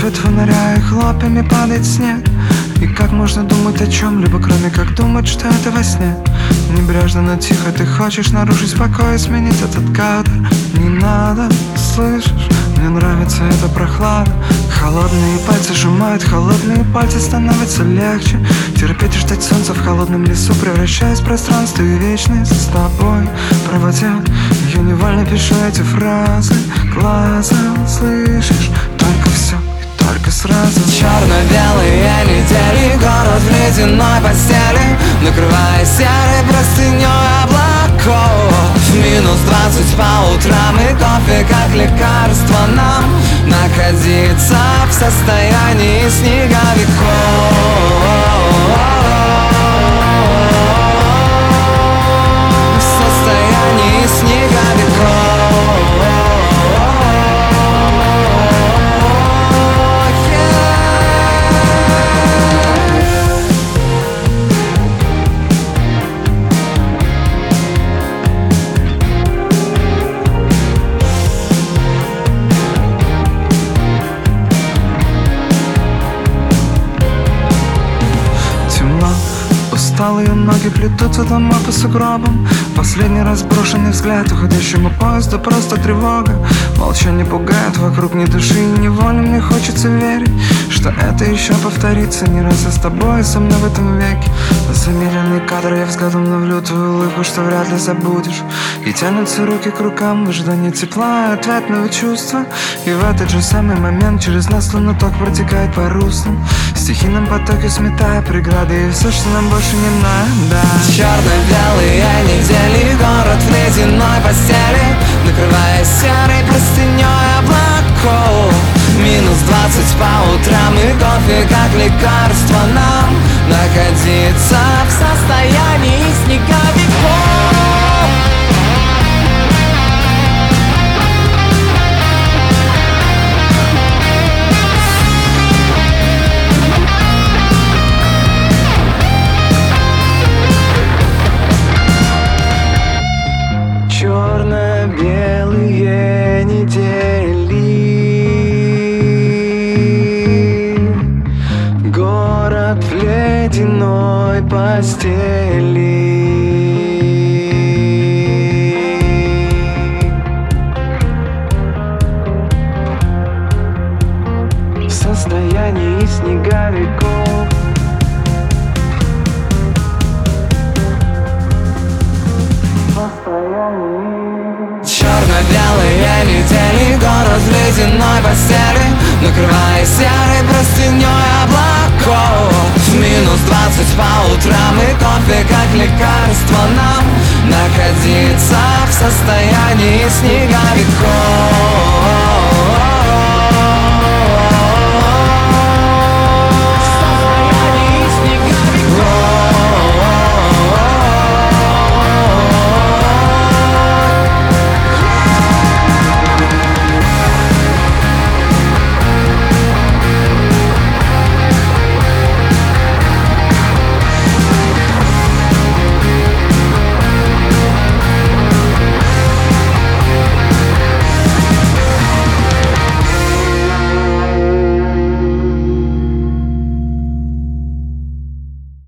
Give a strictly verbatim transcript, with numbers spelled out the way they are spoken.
свет фонаря и хлопьями падает снег. И как можно думать о чем-либо, кроме как думать, что это во сне? Небрежно, но тихо ты хочешь нарушить спокой и сменить этот кадр. Не надо, слышишь, мне нравится эта прохлада. Холодные пальцы сжимают, холодные пальцы становятся легче. Терпеть и ждать солнца в холодном лесу, превращаясь в пространство и вечность с тобой проводя. Я невольно пишу эти фразы глазом, слышишь, только все и только сразу. Черно-белые недели, город в ледяной постели, накрывая серой простыней облаков. Минус двадцать по утрам, и кофе как лекарство нам находиться в состоянии снеговиков. В состоянии снеговиков. Усталые ноги плетутся дома по сугробам. Последний раз брошенный взгляд уходящему поезду, просто тревога. Молчание пугает, вокруг ни души, и невольно мне хочется верить, что это еще повторится не раз, и с тобой, и со мной в этом веке. Замеренный кадр, я взглядом ловлю твою улыбку, что вряд ли забудешь. И тянутся руки к рукам в ожидании тепла и ответного чувства. И в этот же самый момент через нас словно ток протекает по руслам, в стихийном потоке сметая преграды и все, что нам больше не надо. Черно-белые недели, город в ледяной постели, накрывая серой простыней облаков. Минус двадцать по утрам, и кофе как лекарство нам находиться в состоянии снеговиков. Черно-белые недели, город в ледяной постели. В состоянии снеговиков. Черно-белые недели, город в ледяной постели, накрывая серой простыней облаков. Минус двадцать по утрам, и кофе как лекарство нам находиться в состоянии снеговиков.